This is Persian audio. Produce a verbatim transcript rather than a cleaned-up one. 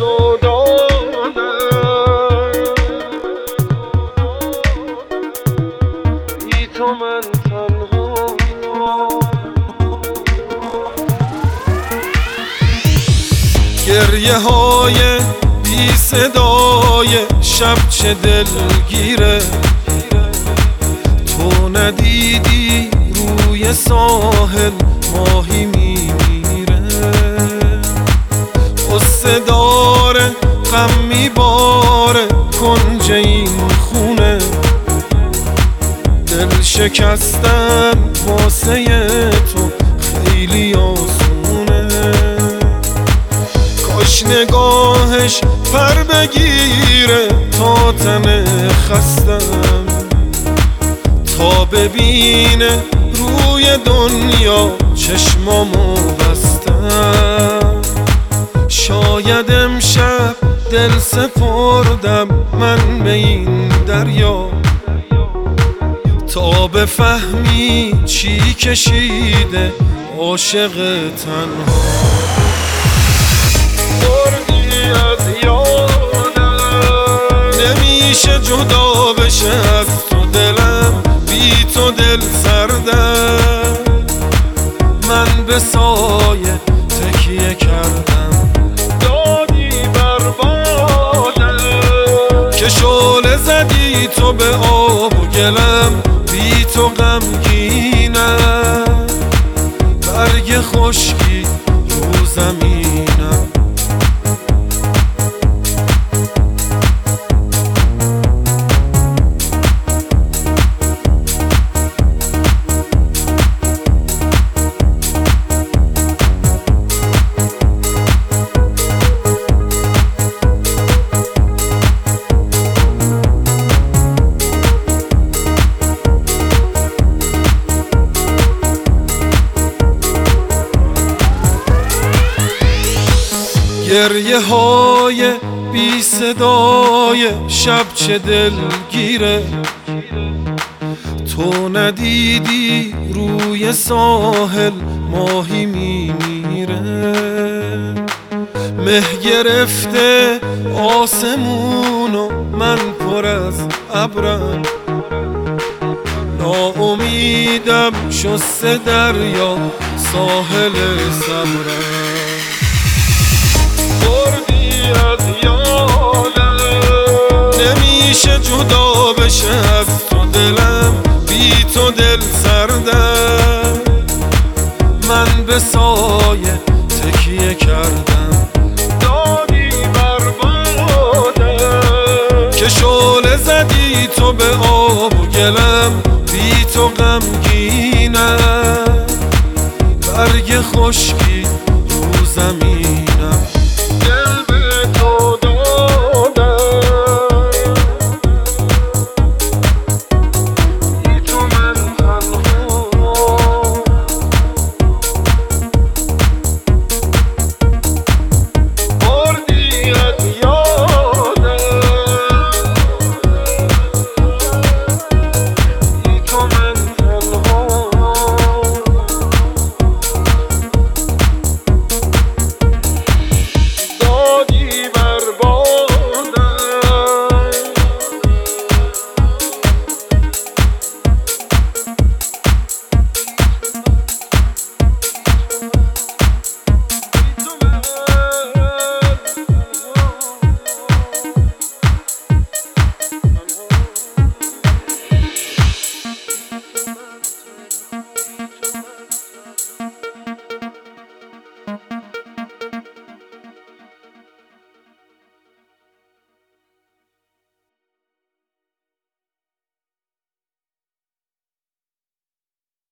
تو دادم، بی تو من تنها. گریه های بی صدای شب چه دلگیره، تو ندیدی روی ساحل ماهی میمیره. قصه داره غم میباره کنج این خونه، دل شکستن واسه تو خیلی آسونه. کاش نگاهش پر بگیره تا تن خستم، تا ببینه روی دنیا چشمامو بستم. شاید امشب دل سپردم من به این دریا، تا بفهمی چی کشیده عاشق تنها. بردی از یادم، نمیشه جدا بشه از تو دلم، بی تو دل سردم. من به سایه تکیه کردم، دادی بربادم. که شعله زدی تو به آب و گلم، بی تو غمگینم. برگ خشکی رو زمینم، گریه های بی صدای شب چه دلگیره، تو ندیدی روی ساحل ماهی میمیره. مه گرفته آسمونو من پر از ابرم، ناامیدم شسته دریا ساحل صبرم. بردی از یادم، نمیشه جدا بشه از تو دلم، بی تو دل سردم. من به سایه تکیه کردم، دادی بربادم. که شعله زدی تو به آب و گلم، بی تو غمگینم. برگ خشکی رو زمینم.